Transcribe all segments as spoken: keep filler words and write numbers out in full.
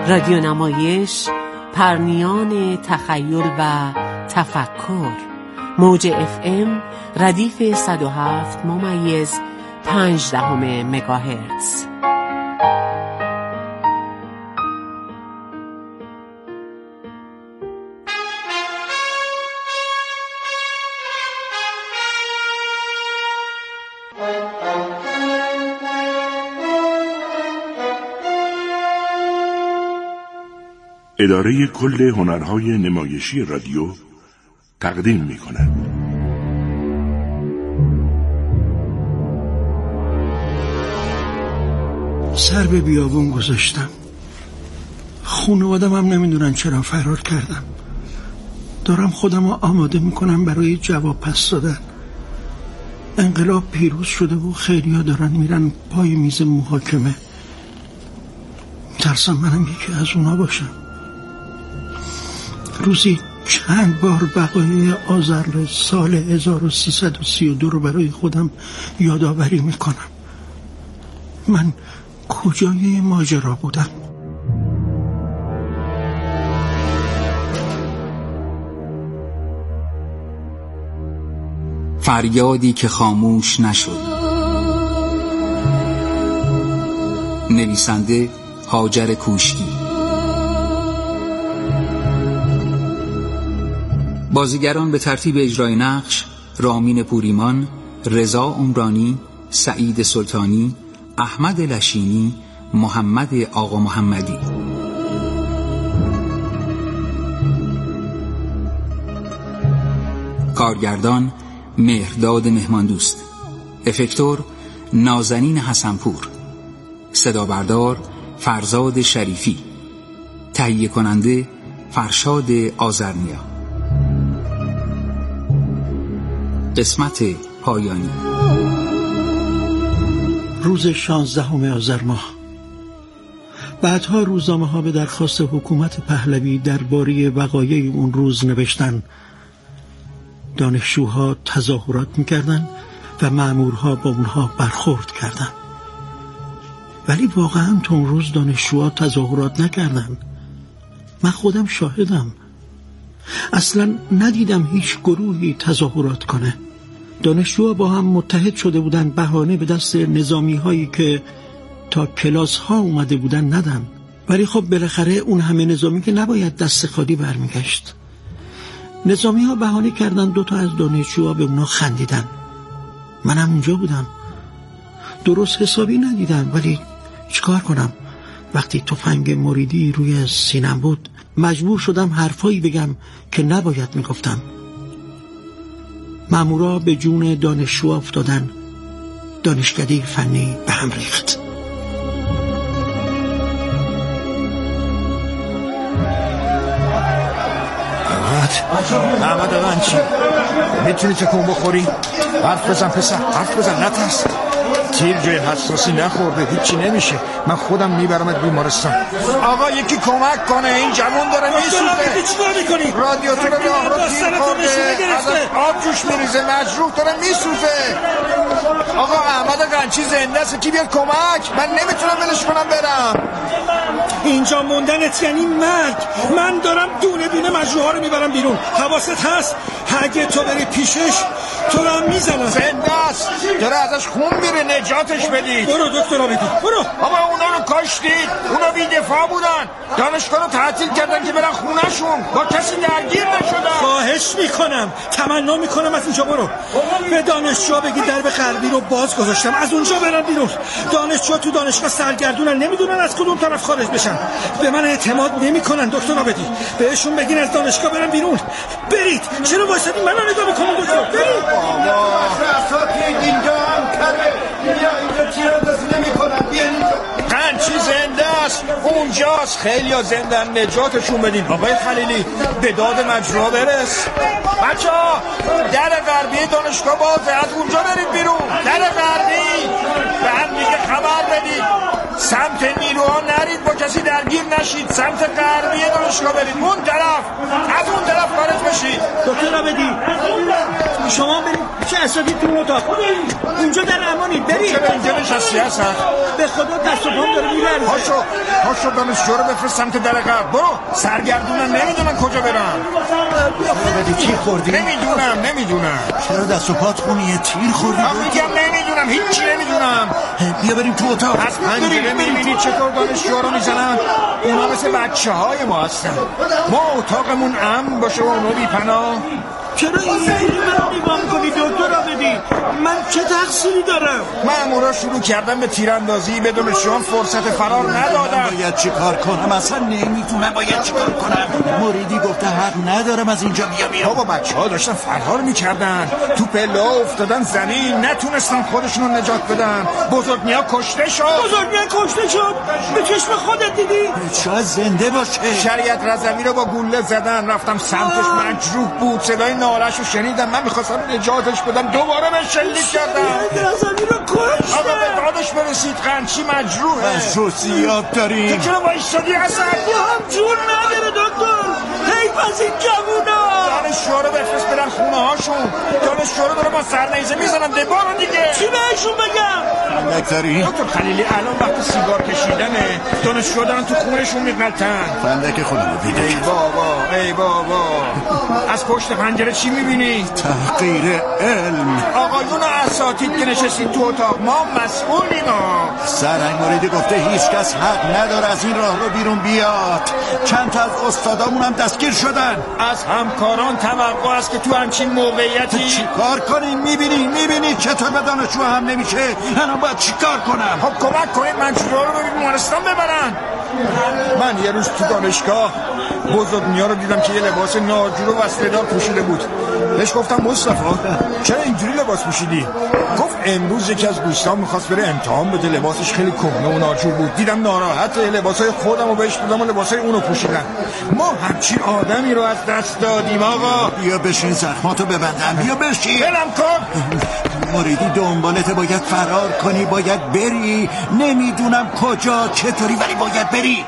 رادیو نمایش، پرنیان تخیل و تفکر. موج اف ام ردیف صد و هفت ممیز پنج دهم مگاهرتز. اداره کل هنرهای نمایشی رادیو تقدیم می کند. سر به بیابون گذاشتم. خانواده‌م هم نمیدونن چرا فرار کردم. دارم خودم رو آماده میکنم برای جواب پس دادن. انقلاب پیروز شده و خیلیا دارن میرن پای میز محاکمه. ترسم منم یکی از اونا باشم. روزی چند بار وقایع آذر سال هزار و سیصد و سی و دو رو برای خودم یادآوری میکنم. من کجای ماجرا بودم؟ فریادی که خاموش نشد. نویسنده هاجر کوشکی. بازیگران به ترتیب اجرای نقش: رامین پوریمان، رضا عمرانی، سعید سلطانی، احمد لشینی، محمد آقا محمدی. کارگردان مهرداد مهماندوست. افکتور نازنین حسنپور. صدا بردار فرزاد شریفی. تهیه کننده فرشاد آذرنیا. قسمت پایانی. روز شانزدهم آذر ماه. بعدها روزنامه ها به درخواست حکومت پهلوی درباره وقایع اون روز نوشتن. دانشجوها تظاهرات میکردن و مأمورها با اونها برخورد کردن. ولی واقعا تو اون روز دانشجوها تظاهرات نکردن. من خودم شاهدم. اصلا ندیدم هیچ گروهی تظاهرات کنه. دانشجوها با هم متحد شده بودن بهانه به دست نظامی هایی که تا کلاس ها اومده بودن ندن. ولی خب بالاخره اون همه نظامی که نباید دست خالی برمیگشت. نظامی ها بهانه کردن دو تا از دانشجوها به اونا خندیدن. منم اونجا بودم. درست حسابی ندیدم ولی چیکار کنم؟ وقتی تفنگ مریدی روی سینم بود مجبور شدم حرفایی بگم که نباید میگفتم. مامورا به جون دانشجو افتادن. دانشکده فنی به هم ریخت. احمد احمد من چی؟ میتونی تکون بخوری؟ حرف بزن پسر، حرف بزن، نترس. تیر جای حساسی نخورده، هیچی نمیشه. من خودم میبرمت بیمارستان. آقا یکی کمک کنه، این جوان داره میسوزه. چیکار میکنی؟ رادیاتور راه رو تیر خورده، ازش آب جوش میریزه، مجروح داره میسوزه. آقا احمد قنچی زنده است، کی بیاد کمک؟ من نمیتونم ولش کنم برم. اینجا موندنت یعنی مرگ. من دارم دونه دونه مجروحا رو میبرم بیرون. حواست هست؟ اگه تو بری پیشش تو رو هم میزنم. زنده است، داره ازش خون میره، نجاتش بدید. برو دکتر آبدی، برو. آقا اونا رو کاشتید، اونا بی دفاع بودن. دانشگاه رو تعطیل کردن که برن خونهشون، با کسی درگیر نشدن. خواهش میکنم، تمنا میکنم از اینجا برو. به دانشجوها بگی درب غربی رو باز گذاشتم، از اونجا برن بیرون. دانشجوها تو دانشگاه سرگردونن، نمیدونن از کدوم طرف خارج بشن. به من اعتماد نمیکنن دکتر آبدی. بهشون بگین از دانشگاه برن بیرون. برید. چرا واسطی منو نگاه میکنید دکتر؟ برید. قنچی زنده است، اونجاست. خیلی ها زندن، نجاتشون بدین. آقای خلیلی به داد مجروحا برس. بچه ها در غربی دانشگاه بازه، از اونجا برید بیرون. در غربی به هم دیگه خبر بدید. سمت نیروی نیروها نرید، با کسی درگیر نشید، سمت غربی دانشگاه برید، اون طرف، از اون طرف خارج بشید. دکتر عابدی شما برید چه اساتید تو اتاق اونجا در امانی برید. چرا اینجا نشستی هستن؟ به خدا دست و پام داره میلرزه. پاشو پاشو دانشجو رو بفرست سمت در غرب. برو، سرگردونن، نمیدونن کجا برن. عابدی چی خوردی؟ نمیدونم نمیدونم. چرا دست و پات خونیه؟ تیر خوردی؟ من میگم نمیدونم، هیچی نمیدونم. بیا بریم تو اتاق. از پنجره میبینید چطور دانشجو رو میزنن؟ اونا مثل بچه های ما هستن. ما اتاقمون امن باشه و اونا بی پناه. چرا اینجوری منو نگاه میکنی دکتر عابدی؟ من چه تقصیری دارم؟ مامورا شروع کردن به تیراندازی، به دانشجویان فرصت فرار ندادن. باید چی کار کنم؟ اصلا نمیتونم. باید چی کار کنم؟ مریدی گفته حق ندارم از اینجا بیا بیا. بابا بچه ها داشتن فرار میکردن، تو پله ها افتادن زمین، نتونستن خودشون رو نجات بدن. بزرگنیا کشته شد. بزرگنیا کشته شد؟ به چشم خودت دیدی؟ شاید زنده باشه. شریعت رضوی رو با گوله زدن، رفتم سمتش، مجروح بود، صدای نالش رو شنیدم، من میخواستم نجاتش بدم، دوباره به شلیک کردم. رضوی رو کشت. آقا به دادش برسید، قنچی مجروحه. خصوصیات داری؟ تو چرا وایستادی اصلا؟ هم جور نداره دکتر. حیف از این جوونا. دانشجو رو بفرست برن خونه هاشون. دانشجو رو داره با سرنیزه میزنن، ده برو دیگه. چی بهشون بگم؟ دکتری دکتر خلیلی الان وقت سیگار کشیدنه، دانشجو دارن تو خونشون میغلطن. فندک خودم رو پیدا. ای بابا ای بابا، از پشت پنجره چی میبینی؟ تحقیر علم. آقایون اساتید که نشستید تو اتاق، ما مسئولیم. سرهنگ مریدی گفته هیچ کس حق نداره از این راه رو بیرون بیاد. چند تا از استادامون هم دستگیر شدن. از همکاران توقع است که تو همچین موقعیتی چی کار کنیم؟ میبینی میبینی چطور به دانشجو هم نمیشه. الان باید چی کار کنم؟ خب کمک کنید مجروح رو به بیمارستان ببرن. من یه روز تو دانشگاه بزرگنیا رو دیدم که یه لباس ناجور و وصله‌دار پوشیده بود. بهش گفتم مصطفی چرا اینجوری لباس پوشیدی؟ گفت امروز یکی از دوستان میخواست بره امتحان بده، لباسش خیلی کهنه و ناجور بود، دیدم ناراحته، لباسای خودم رو بهش دادم و لباسای اونو پوشیدم. ما همچین آدمی رو از دست دادیم. آقا بیا بشین، زخماتو ببندم. بیا بشین. بلم کن. مریدی دنبالت، باید فرار کنی، باید بری. نمیدونم کجا چطوری ولی باید بری.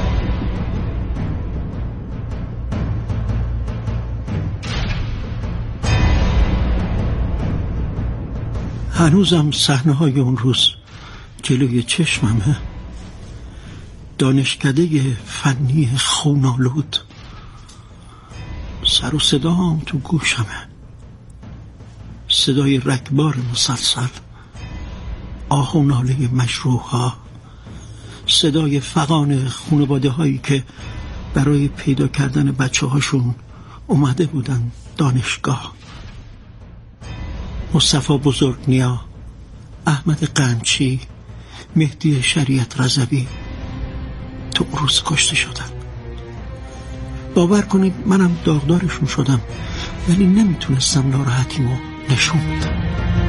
هنوزم صحنه های اون روز جلوی چشممه. دانشکده فنی خونالود، سر و صدام تو گوشمه، صدای رگبار مسلسل، آه و ناله مجروح‌ها، صدای فغان خانواده هایی که برای پیدا کردن بچه هاشون اومده بودن دانشگاه. مصطفی بزرگنیا، احمد قنچی، مهدی شریعت رضوی تو روز کشته شدن. باور کنید منم داغدارشون شدم، ولی نمیتونستم ناراحتیمو نشون بدم.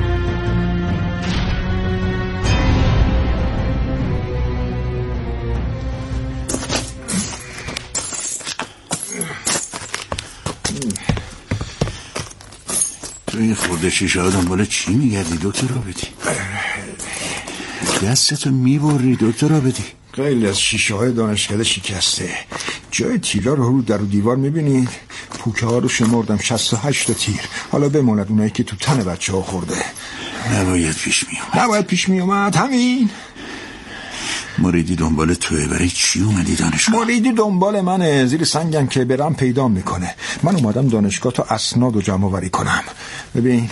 تو این خورده شیشه ها دنبال چی میگردی دکتر عابدی؟ دستتو میبری دکتر عابدی. خیلی از شیشه های دانشکده شکسته، جای تیرا رو رو در و دیوار میبینید. پوکه ها رو شمردم، شصت و هشت تا تیر. حالا بماند اونایی که تو تن بچه ها خورده. نباید پیش میومد. نباید پیش میومد همین. مریدی دنبال توه، برای چی اومدی دانشگاه؟ مریدی دنبال منه، زیر سنگم که برم پیدا میکنه. من اومدم دانشگاه تا اسناد و جمع آوری کنم. ببین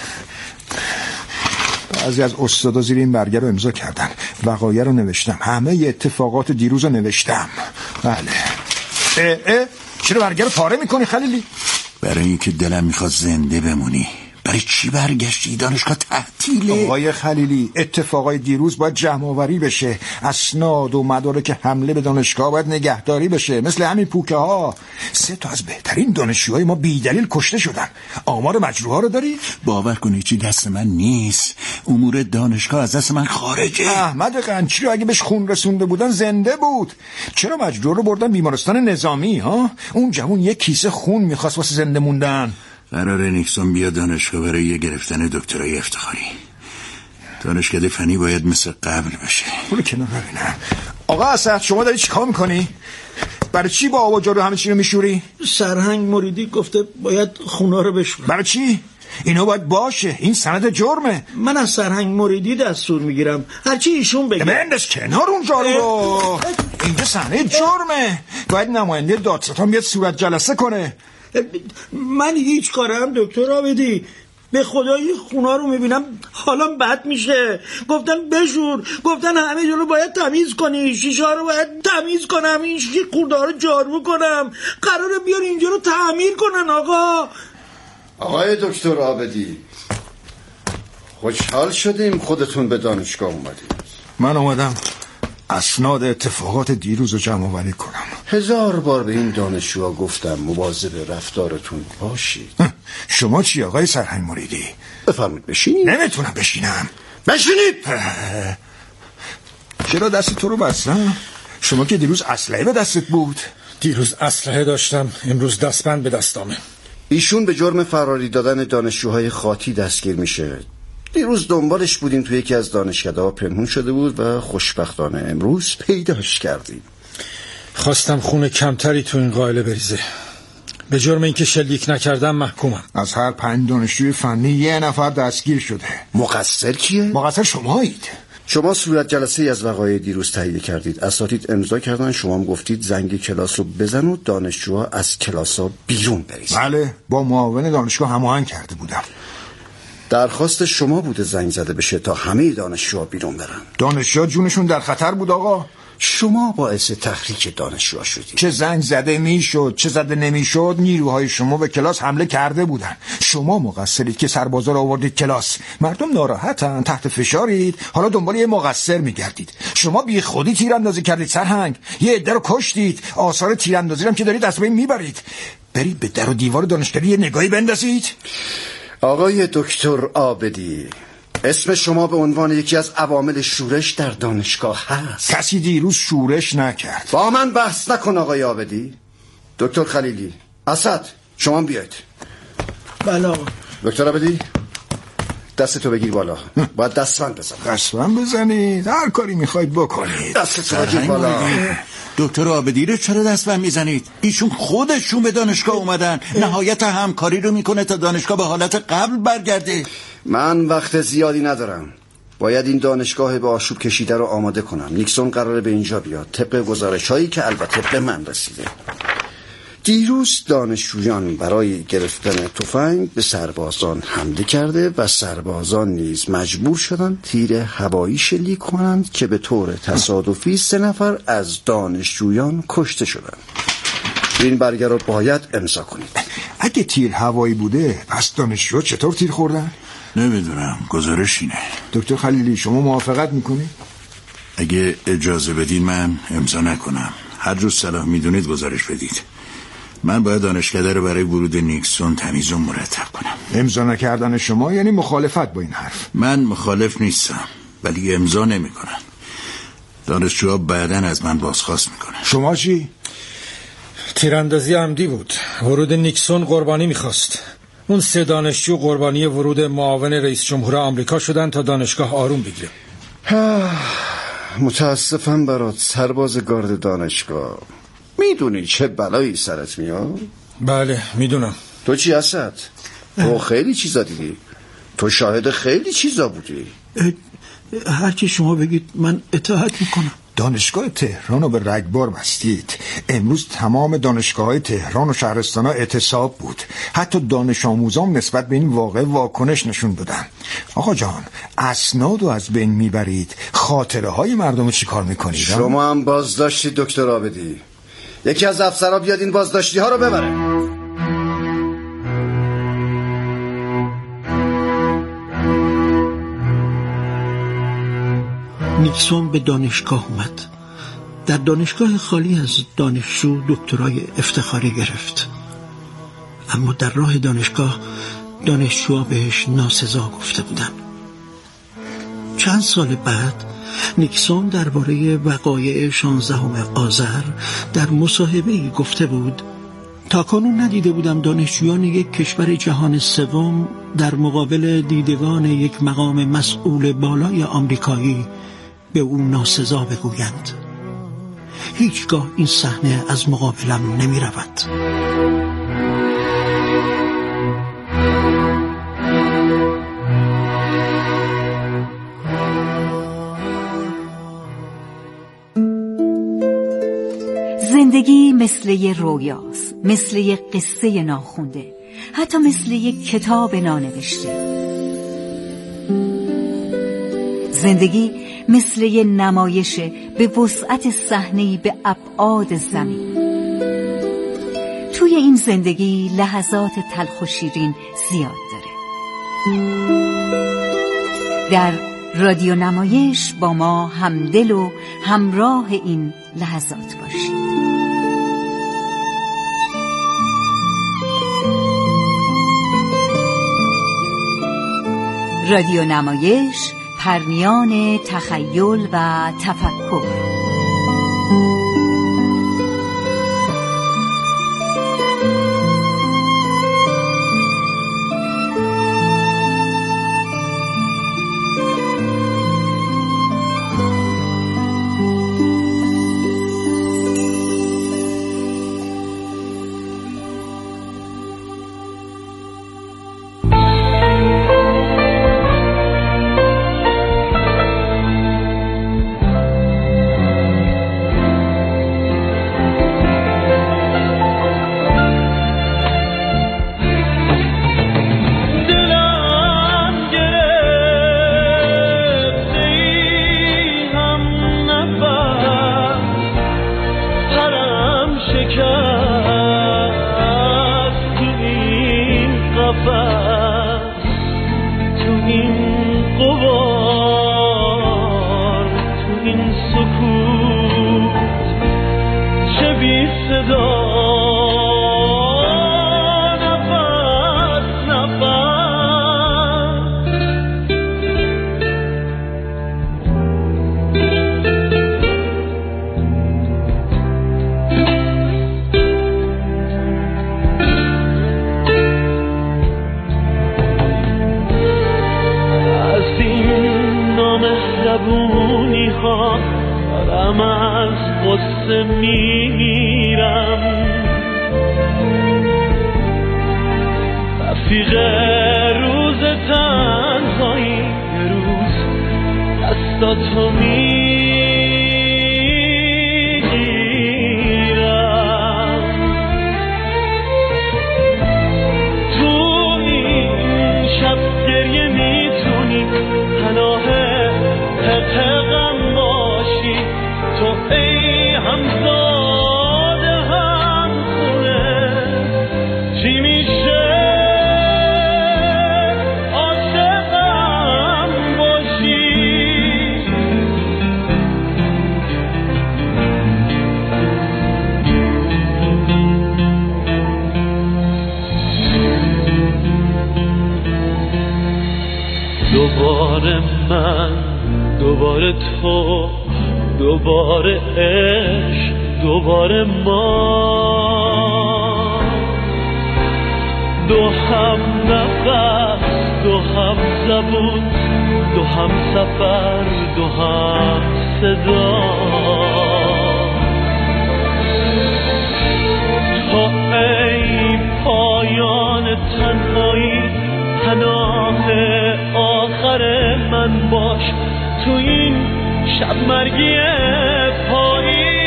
بعضی از استادا زیر این برگه رو امضا کردن، وقایع رو نوشتم، همه ی اتفاقات دیروز رو نوشتم. بله. اه اه چرا برگه رو پاره میکنی خلیلی؟ برای اینکه دلم میخواد زنده بمونی. برای چی برگشتی؟ دانشگاه تعطیله. آقای خلیلی، اتفاقای دیروز باید جمع آوری بشه، اسناد و مدارک حمله به دانشگاه باید نگهداری بشه، مثل همین پوکه ها. سه تا از بهترین دانشجوهای ما بی دلیل کشته شدن. آمار مجروحا رو داری؟ باور کنی چی دست من نیست. امور دانشگاه از دست من خارجه. احمد قنچی رو اگه بهش خون رسونده بودن زنده بود. چرا مجروح رو بردن بیمارستان نظامی ها؟ اون جوون یک کیسه خون میخواست واسه زنده موندن. قرار نیکسون بیا دانشگاه برای گرفتن دکترای افتخاری. دانشکده فنی باید مثل قبل بشه. برو کنار ببینم. آقا اسد شما داری چیکار میکنی؟ برای چی با آب و جارو همه چی رو میشوری؟ سرهنگ مریدی گفته باید خونا رو بشورم. برای چی؟ اینو باید باشه، این سند جرمه. من از سرهنگ مریدی دستور میگیرم، هرچی ایشون بگه. بنداز کنار اون جارو رو. اینجا سند جرمه، باید نماینده دادستان بیاد صورت جلسه کنه. من هیچ کارم دکتر عابدی، به خدایی خونا رو میبینم حالم بد میشه. گفتن بشور، گفتن همه جلو باید تمیز کنی، شیشه ها رو باید تمیز کنم، این شیشه خورده ها رو جارو کنم، قراره بیار اینجا رو تعمیر کنن. آقا آقای دکتر عابدی، خوشحال شدیم خودتون به دانشگاه اومدید. من اومدم اسناد اتفاقات دیروز رو جمع آوری کنم. هزار بار به این دانشجوها گفتم مواظب رفتارتون باشید. شما چی آقای سرهنگ مریدی؟ بفرمایید بشینید. نمیتونم بشینم. بشینید. چرا دست تو رو بستم؟ شما که دیروز اسلحه به دستت بود. دیروز اسلحه داشتم، امروز دستبند به دستامه. ایشون به جرم فراری دادن دانشجوهای خاطی دستگیر میشه. دیروز دنبالش بودیم تو یکی از دانشکده‌ها پنهون شده بود و خوشبختانه امروز پیداش کردیم. خواستم خون کمتری تو این قائله بریزه. به جرم اینکه شلیک نکردم محکومم. از هر پنج دانشجوی فنی یه نفر دستگیر شده. مقصر کیه؟ مقصر شمایید. شما صورت جلسه از وقایع دیروز تهیه کردید، اساتید امضا کردن، شما هم گفتید زنگ کلاس رو بزن و دانشجوها از کلاس‌ها بیرون بریزن. بله، با معاون دانشگاه هماهنگ کرده بودم. درخواست شما بوده زنگ زده بشه تا همه دانشجوها بیرون برن. دانشجوها جونشون در خطر بود آقا. شما باعث تحریک دانشجوها شدید. چه زنگ زده میشد چه زده نمیشد، نیروهای شما به کلاس حمله کرده بودن. شما مقصرید که سربازا رو آوردید کلاس. مردم ناراحتن، تحت فشارید، حالا دنبال یه مقصر میگردید. شما بی خودی تیراندازی کردید سرهنگ، یه عده رو کشتید، آثار تیراندازی هم که دارید از بین میبرید. برید به در و دیوار دانشگاهی یه نگاهی بندازید. آقای دکتر عابدی، اسم شما به عنوان یکی از عوامل شورش در دانشگاه هست. کسی دیروز شورش نکرد. با من بحث نکن آقای عابدی. دکتر خلیلی، اسد، شما بیاید. بله. دکتر عابدی، دستتو بگیر بالا. باید دستبند بزنید. دستبند بزنید؟ هر کاری میخواید بکنید. دستتو بگیر بالا. دکتر عابدی رو چرا دستبند میزنید؟ ایشون خودشون به دانشگاه اومدن، نهایت همکاری رو میکنه تا دانشگاه به حالت قبل برگرده. من وقت زیادی ندارم، باید این دانشگاه به آشوب کشیده رو آماده کنم. نیکسون قراره به اینجا بیاد طبق گزارش هایی که البته به من رسیده. دیروز دانشجویان برای گرفتن تفنگ به سربازان حمله کرده و سربازان نیز مجبور شدند تیر هوایی شلیک کنند که به طور تصادفی سه نفر از دانشجویان کشته شدند. این برگه رو باید امضا کنید. اگه تیر هوایی بوده پس دانشجو چطور تیر خوردن؟ نمیدونم، گزارش اینه. دکتر خلیلی شما موافقت میکنی؟ اگه اجازه بدین من امضا نکنم، هر جور صلاح میدونید گزارش بدید. من باید دانشکده رو برای ورود نیکسون تمیز و مرتب کنم. امضا نکردن شما یعنی مخالفت با این حرف؟ من مخالف نیستم، ولی امضا نمیکنم. دانشجوها بعداً از من بازخواست میکنن. شما چی؟ تیراندازی عمدی بود. ورود نیکسون قربانی میخواست. اون سه دانشجو قربانی ورود معاون رئیس جمهور آمریکا شدن تا دانشگاه آروم بگیره. متاسفم برات سرباز گارد دانشگاه. میدونی چه بلایی سرت میاد؟ بله میدونم. تو چی اسد؟ تو خیلی چیزا دیدی، تو شاهد خیلی چیزا بودی. هر چی شما بگید من اطاعت میکنم. دانشگاه تهران رو به رگبار بستید. امروز تمام دانشگاه‌های تهران و شهرستان‌ها اعتصاب بود. حتی دانش آموزان نسبت به این واقعه واکنش نشون دادن. آقا جان، اسناد رو از بین میبرید، خاطره های مردم رو چی کار میکنید؟ شما هم بازداشتی دکتر عابدی. یکی از افسرها بیاد این بازداشتی ها رو ببره. نیکسون به دانشگاه اومد. در دانشگاه خالی از دانشجو دکترای افتخاری گرفت. اما در راه دانشگاه دانشجوها بهش ناسزا گفته بودن. چند سال بعد نیکسون درباره وقایع شانزدهم آذر در مصاحبه‌ای گفته بود: تا کنون ندیده بودم دانشجویان یک کشور جهان سوم در مقابل دیدگان یک مقام مسئول بالای آمریکایی به او ناسزا بگویند. هیچگاه این صحنه از مقابلم نمی رود. زندگی مثل یه رویاست، مثل یه قصه ناخونده، حتی مثل یه کتاب نانوشته. زندگی مثل یه نمایشه به وسعت صحنه‌ای به ابعاد زمین. توی این زندگی لحظات تلخ و شیرین زیاد داره. در رادیو نمایش با ما همدل و همراه این لحظات باشید. رادیو نمایش، پرنیان تخیل و تفکر. دارم از غصه میمیرم، رفیق روز تنهایی یه روز دستاتو میگیرم. تو این شب گریه میتونی پناه غم باشی، تو ای همزاده هم خونه چی میشه عاشقم باشی. دوباره من، دوباره تو، دوباره عشق، دوباره ما، دو هم نفس، دو هم زبون، دو هم سفر، دو هم صدا. تو ای پایان تنهایی پناه آخر من باش، تو این شب مرگی پایی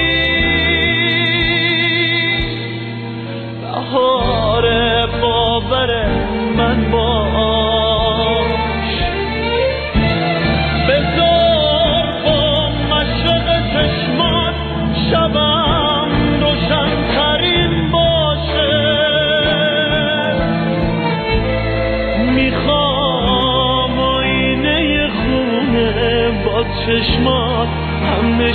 بهار باور من باش. بذار با مشرق چشمان شبم روشن ترین باشه، میخوام آینه خونه با چشمات همه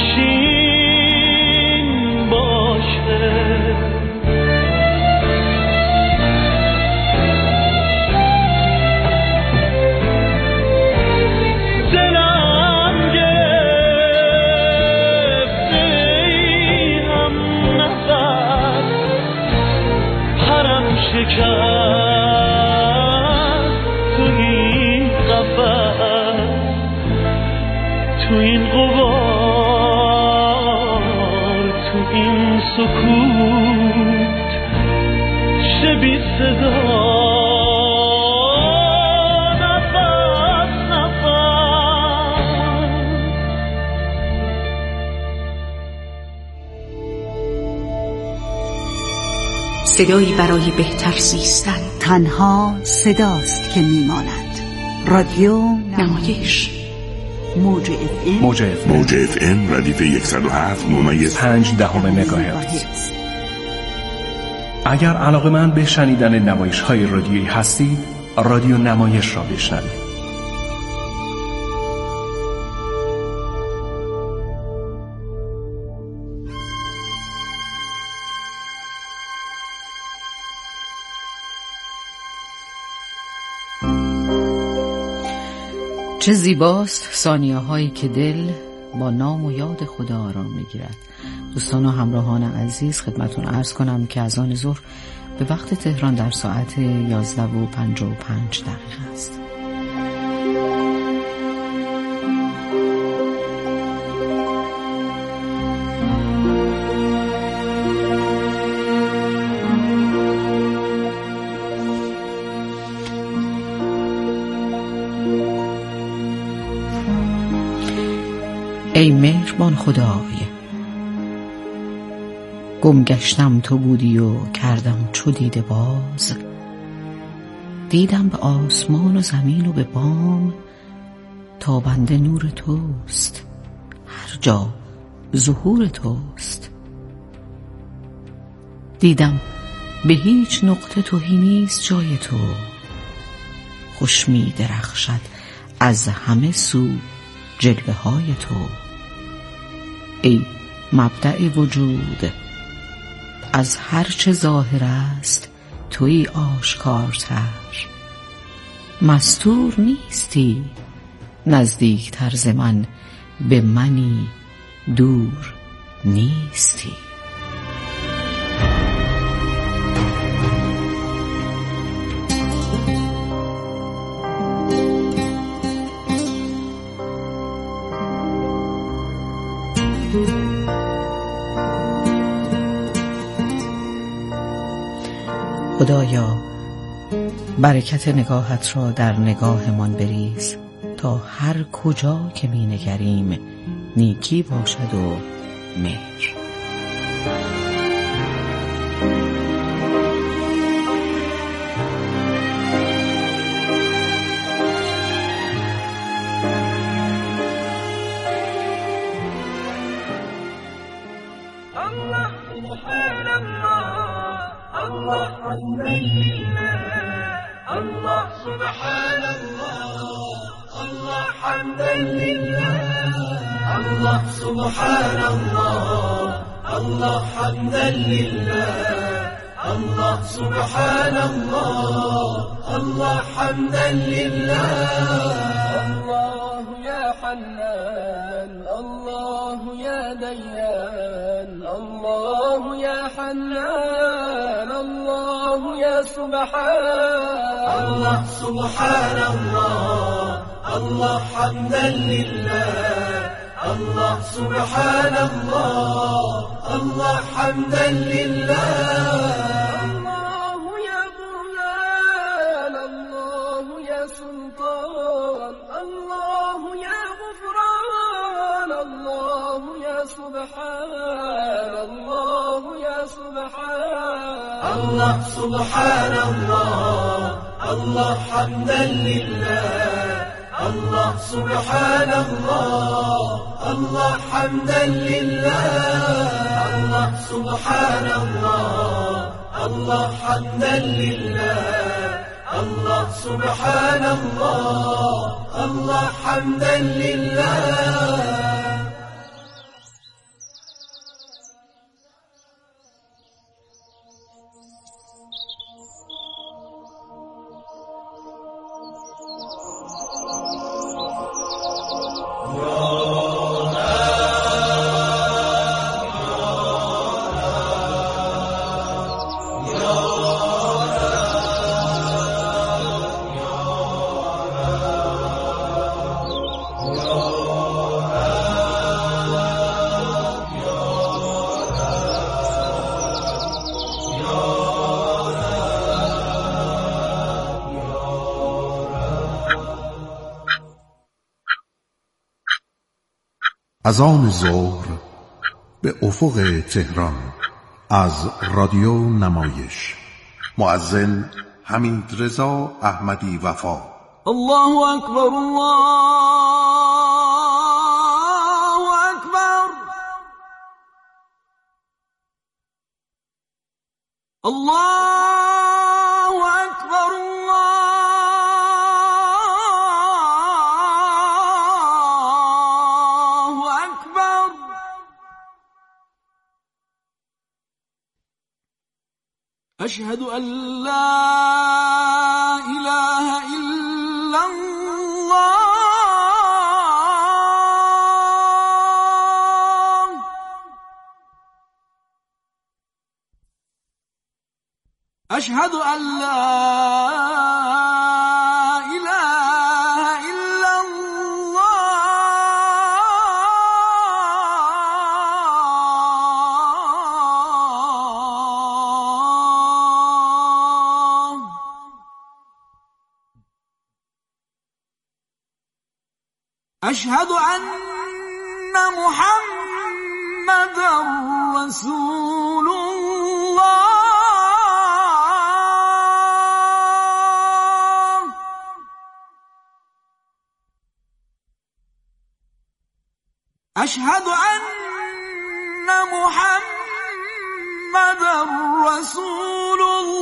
سکوت شبی صدا نفس نفس صدایی برای بهتر زیستن. تنها صداست که میماند. رادیو نمایش موج اف ام موج اف ام, موج اف ام ردیف صد و هفت ممیز پنج دهم مگاهرتز. اگر علاقه‌مند به شنیدن نمایش‌های رادیویی هستید، رادیو نمایش را بشنوید. چه زیباست ثانیه هایی که دل با نام و یاد خدا آرام میگیرد. دوستان و همراهان عزیز، خدمتون عرض کنم که از آن ظهر به وقت تهران در ساعت یازده و پنجاه و پنج دقیقه است. ای مهربان خدای، گم گشتم تو بودی و کردم چو دیده باز، دیدم به آسمان و زمین و به بام، تابنده نور توست، هر جا ظهور توست. دیدم به هیچ نقطه تهی نیست جای تو، خوش می درخشد از همه سو جلوه های تو. ای مبدأ وجود، از هر چه ظاهر است تویی آشکارتر. مستور نیستی، نزدیکتر ز من به منی دور نیستی. خدایا برکت نگاهت را در نگاهمان بریز، تا هر کجا که می نگریم نیکی باشد و مهر. الله سبحان الله، الله حمدا لله. الله سبحان الله، الله حمدا لله. الله سبحان الله، الله حمدا لله. الله يا حنان، الله يا ديان، الله يا حنان، الله يا سبحان. الله سبحان الله، الله حمدا لله. الله سبحان الله، الله حمدا لله. الله يا برهان، الله يا سلطان، الله يا غفران، الله يا سبحان، الله يا سبحان. الله سبحان الله، الله حمدا لله. الله سبحان الله، الله حمدا لله. الله سبحان الله، الله حمدا لله. الله سبحان الله، الله حمدا لله. Oh از آن ظهر به افق تهران از رادیو نمایش. مؤذن حمید رضا احمدی وفا. الله اکبر، الله اکبر، الله اکبر، الله اکبر. اشهد ان لا اله الا الله. اشهد ان لا اله الا الله. اشهد ان محمد رسول الله. اشهد ان محمد رسول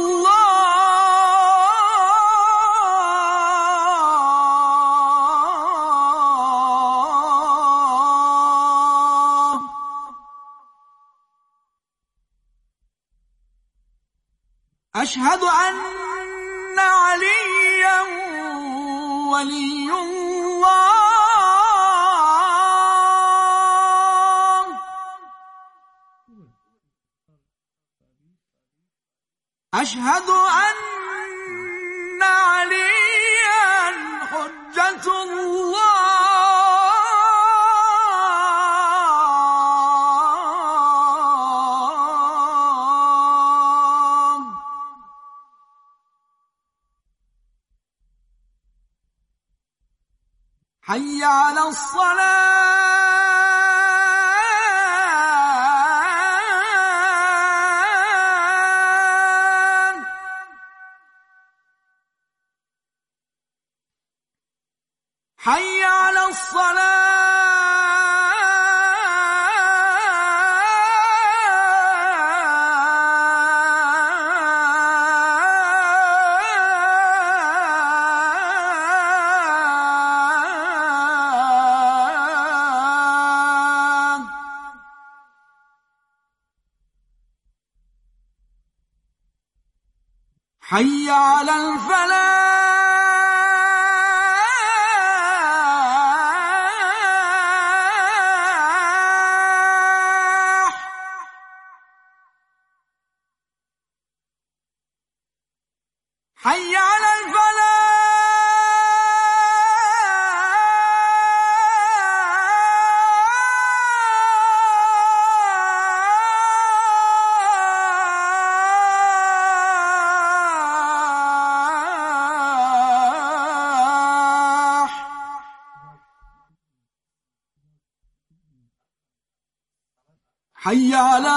الله. اشهد ان عليا ولي الله. اشهد ان عليا حجة الله. حي على الصلاة. حي على الصلاة. حي على الفلاح. حي على الفلاح. حي على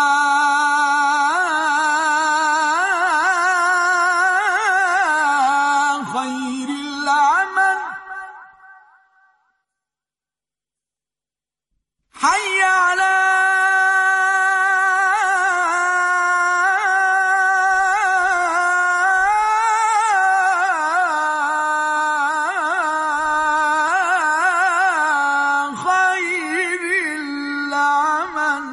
خير العمل. حي على خير العمل.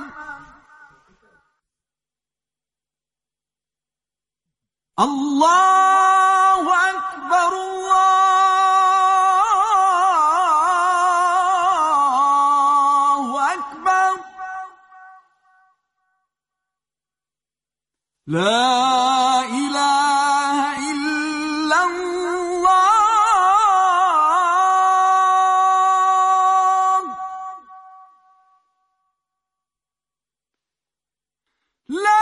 الله أكبر، الله أكبر. لا إله إلا الله. لا